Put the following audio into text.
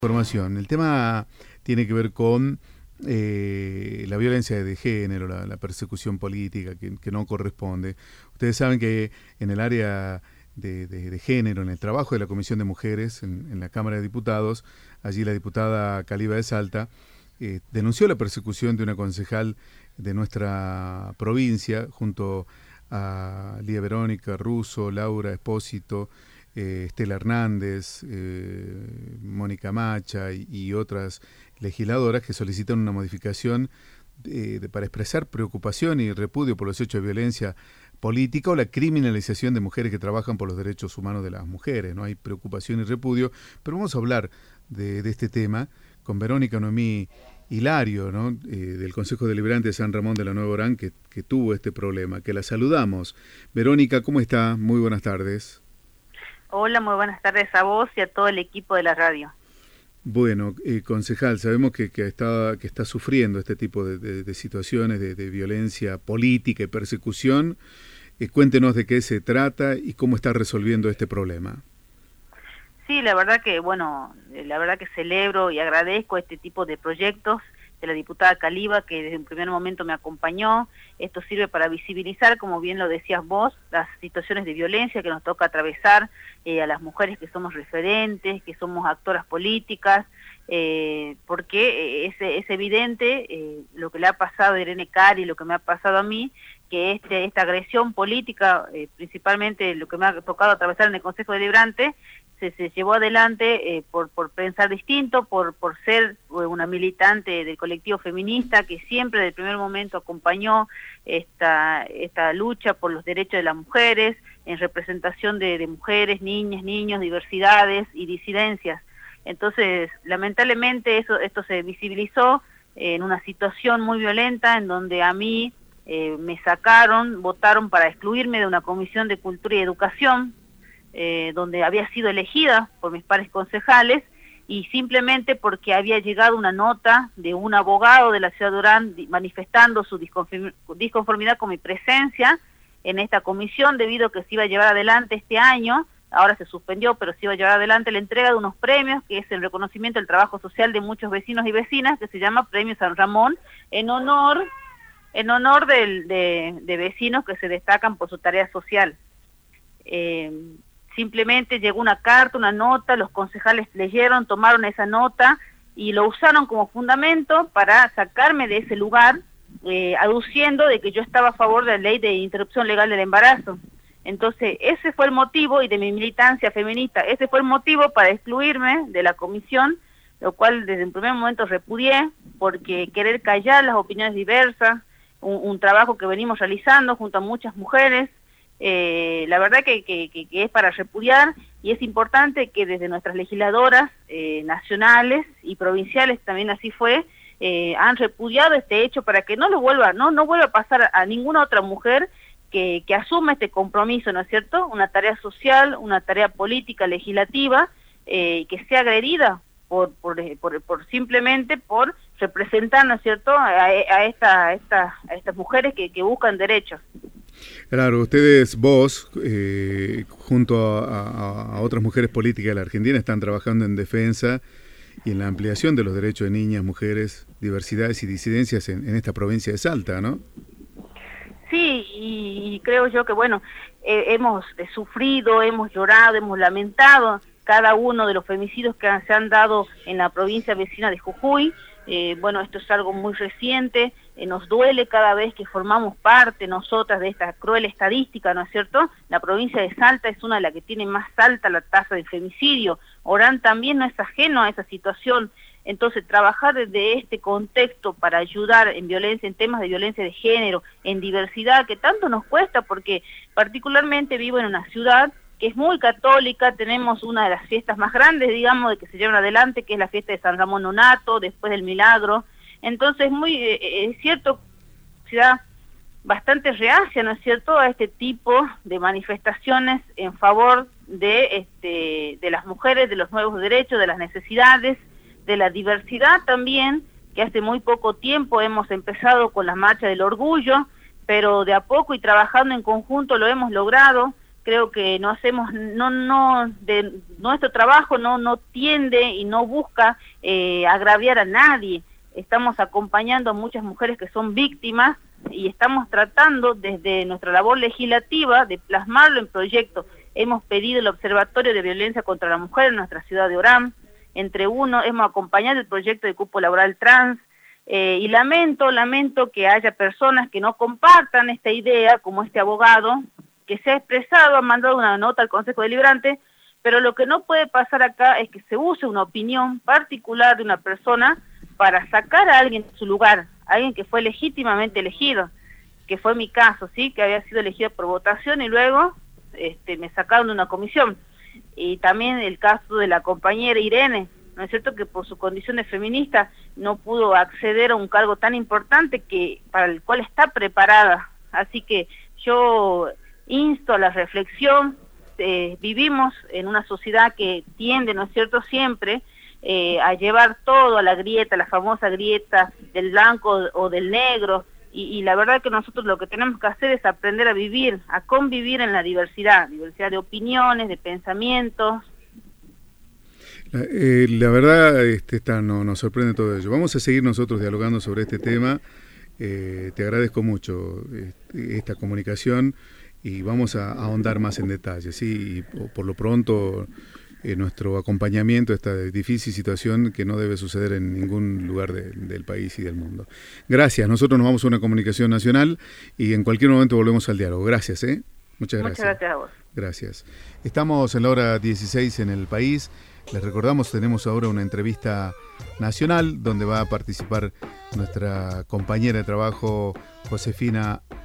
Información. El tema tiene que ver con la violencia de género, la persecución política que no corresponde. Ustedes saben que en el área de género, en el trabajo de la Comisión de Mujeres, en la Cámara de Diputados, allí la diputada Caliba de Salta denunció la persecución de una concejal de nuestra provincia junto a Lía Verónica Russo, Laura Espósito, Estela Hernández, Mónica Macha y otras legisladoras que solicitan una modificación para expresar preocupación y repudio por los hechos de violencia política o la criminalización de mujeres que trabajan por los derechos humanos de las mujeres. No hay preocupación y repudio, pero vamos a hablar de este tema con Verónica Noemí Hilario, ¿no? Del Consejo Deliberante de San Ramón de la Nueva Orán, que tuvo este problema, que la saludamos. Verónica, ¿cómo está? Muy buenas tardes. Hola, muy buenas tardes a vos y a todo el equipo de la radio. Bueno, concejal, sabemos que está sufriendo este tipo de situaciones de violencia política y persecución. Cuéntenos de qué se trata y cómo está resolviendo este problema. Sí, la verdad que celebro y agradezco este tipo de proyectos de la diputada Caliba, que desde un primer momento me acompañó. Esto sirve para visibilizar, como bien lo decías vos, las situaciones de violencia que nos toca atravesar a las mujeres que somos referentes, que somos actoras políticas, porque es evidente lo que le ha pasado a Irene Cari, lo que me ha pasado a mí, que esta agresión política, principalmente lo que me ha tocado atravesar en el Consejo Deliberante, se llevó adelante por pensar distinto, por ser una militante del colectivo feminista que siempre desde el primer momento acompañó esta lucha por los derechos de las mujeres, en representación de mujeres, niñas, niños, diversidades y disidencias. Entonces, lamentablemente esto se visibilizó en una situación muy violenta en donde a mí me votaron para excluirme de una comisión de Cultura y Educación, donde había sido elegida por mis pares concejales, y simplemente porque había llegado una nota de un abogado de la ciudad de Orán manifestando su disconformidad con mi presencia en esta comisión, debido a que se iba a llevar adelante este año, ahora se suspendió, pero se iba a llevar adelante la entrega de unos premios, que es el reconocimiento del trabajo social de muchos vecinos y vecinas, que se llama Premio San Ramón, en honor de vecinos que se destacan por su tarea social. Simplemente llegó una carta, una nota, los concejales leyeron, tomaron esa nota y lo usaron como fundamento para sacarme de ese lugar, aduciendo de que yo estaba a favor de la ley de interrupción legal del embarazo. Entonces, ese fue el motivo, y de mi militancia feminista, ese fue el motivo para excluirme de la comisión, lo cual desde el primer momento repudié, porque querer callar las opiniones diversas, un trabajo que venimos realizando junto a muchas mujeres, la verdad que es para repudiar, y es importante que desde nuestras legisladoras nacionales y provinciales, también así fue, han repudiado este hecho para que no vuelva a pasar a ninguna otra mujer que asuma este compromiso, ¿no es cierto? Una tarea social, una tarea política, legislativa, que sea agredida simplemente por representar, ¿no es cierto?, a estas mujeres que buscan derechos. Claro, vos, junto a otras mujeres políticas de la Argentina, están trabajando en defensa y en la ampliación de los derechos de niñas, mujeres, diversidades y disidencias en esta provincia de Salta, ¿no? Sí, y creo yo que, hemos sufrido, hemos llorado, hemos lamentado cada uno de los femicidios que se han dado en la provincia vecina de Jujuy. Esto es algo muy reciente, nos duele cada vez que formamos parte nosotras de esta cruel estadística, ¿no es cierto? La provincia de Salta es una de las que tiene más alta la tasa de femicidio. Orán también no es ajeno a esa situación. Entonces, trabajar desde este contexto para ayudar en temas de violencia de género, en diversidad, que tanto nos cuesta, porque particularmente vivo en una ciudad que es muy católica, tenemos una de las fiestas más grandes, digamos, de que se llevan adelante, que es la fiesta de San Ramón Nonato, después del Milagro. Entonces, es cierto, ciudad bastante reacia, ¿no es cierto?, a este tipo de manifestaciones en favor de las mujeres, de los nuevos derechos, de las necesidades, de la diversidad también, que hace muy poco tiempo hemos empezado con la Marcha del Orgullo, pero de a poco y trabajando en conjunto lo hemos logrado. creo que no hacemos, nuestro trabajo no tiende y no busca agraviar a nadie. Estamos acompañando a muchas mujeres que son víctimas y estamos tratando desde nuestra labor legislativa de plasmarlo en proyectos. Hemos pedido el Observatorio de Violencia contra la Mujer en nuestra ciudad de Orán. Hemos acompañado el proyecto de cupo laboral trans, y lamento que haya personas que no compartan esta idea, como este abogado, que se ha expresado, ha mandado una nota al Consejo Deliberante, pero lo que no puede pasar acá es que se use una opinión particular de una persona para sacar a alguien de su lugar, a alguien que fue legítimamente elegido, que fue mi caso, ¿sí? Que había sido elegido por votación y luego me sacaron de una comisión. Y también el caso de la compañera Irene, ¿no es cierto?, que por su condición de feminista no pudo acceder a un cargo tan importante para el cual está preparada. Así que yo insto a la reflexión. Vivimos en una sociedad que tiende, ¿no es cierto?, siempre a llevar todo a la grieta, la famosa grieta del blanco o del negro, y la verdad que nosotros lo que tenemos que hacer es aprender a vivir, a convivir en la diversidad de opiniones, de pensamientos. La verdad nos sorprende todo ello. Vamos a seguir nosotros dialogando sobre este tema. Te agradezco mucho esta comunicación y vamos a ahondar más en detalle, ¿sí? Y por lo pronto nuestro acompañamiento a esta difícil situación que no debe suceder en ningún lugar del país y del mundo. Gracias. Nosotros nos vamos a una comunicación nacional y en cualquier momento volvemos al diálogo. Gracias. Muchas gracias. Muchas gracias a vos. Gracias. Estamos en la hora 16 en el país. Les recordamos, tenemos ahora una entrevista nacional donde va a participar nuestra compañera de trabajo Josefina